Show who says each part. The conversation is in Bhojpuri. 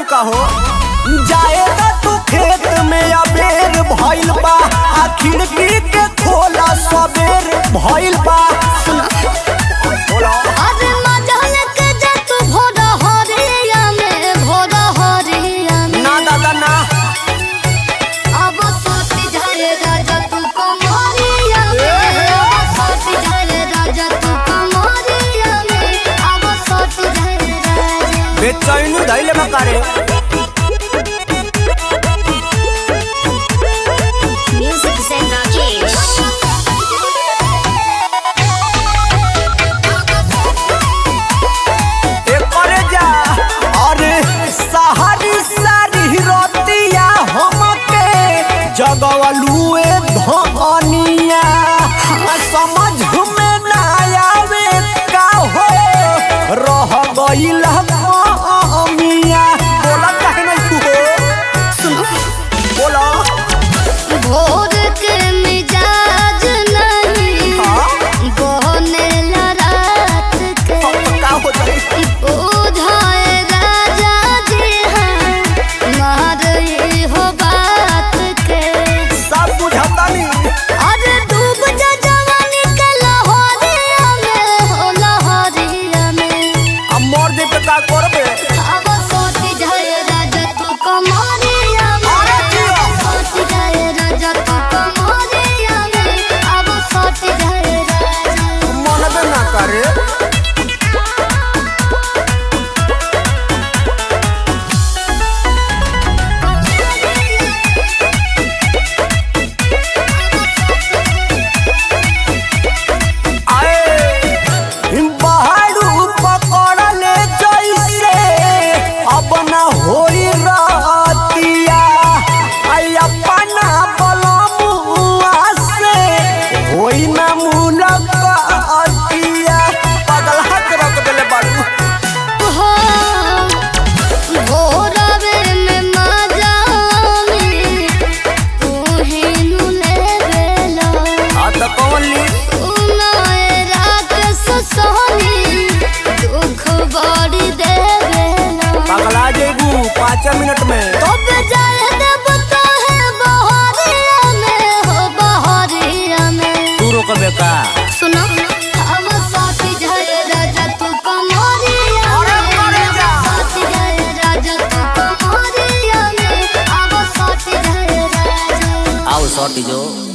Speaker 1: तारू का हो जाएगा तू खेत में अबेर भइल बा आ खिड़की के खोला सबेर भइल बा
Speaker 2: अरे मजल के जे तू भोर हरिया में
Speaker 1: ना दादा ना
Speaker 2: अब सोती जाए राजा तू कमरिया में अब सोती जाए राजा तू कमरिया में अब सोती जाए राजा
Speaker 1: बेचैनी धइले बकारे
Speaker 2: म्यूजिक से राजेश
Speaker 1: करे जा अरे सहारी सारी रोतिया हमके जगवलुए धनिया समझ में ना आवे का हो रह गइल मिया बोला काहे नहीं तू हो
Speaker 2: सुनो
Speaker 1: बोला
Speaker 2: भोर के मिजाज नहीं बनेला रात के
Speaker 1: का हो जाई
Speaker 2: उधाए राजा जी हाँ मारई हो बात के
Speaker 1: सब बुझाता नहीं
Speaker 2: अरे डूब जा जवानी के लहरिया में हो लहरिया में
Speaker 1: अब मोर दे पे का करबे
Speaker 2: अब सोती जाए राजा तू कमरिया
Speaker 1: अरे
Speaker 2: में
Speaker 1: जिया।
Speaker 2: सोती जाए राजा तू कमरिया में अब सोती जाए राजा
Speaker 1: मन बे ना करे बहारू पकड़ले जैसे अब न होई रतिया आई अपना बलमुआ से होई न मुलाकातिया पगला के रख देले बाड़ू
Speaker 2: भोरवे में मजा में तू ही नुले बेला
Speaker 1: आ त कौन ली
Speaker 2: उनाए रात सोनी दुख बड़ी दे बेला
Speaker 1: पगला जेबू 5 मिनट में
Speaker 2: तब जाए देव तो है बहरिया में हो बहरिया में
Speaker 1: तू रोकबे का
Speaker 2: सुनो हम साथी जाए राजा तू कमरिया
Speaker 1: अरे करे जा।
Speaker 2: साथी जाए राजा तू कमरिया में अब साथी जाए राजा
Speaker 1: आओ सटी जो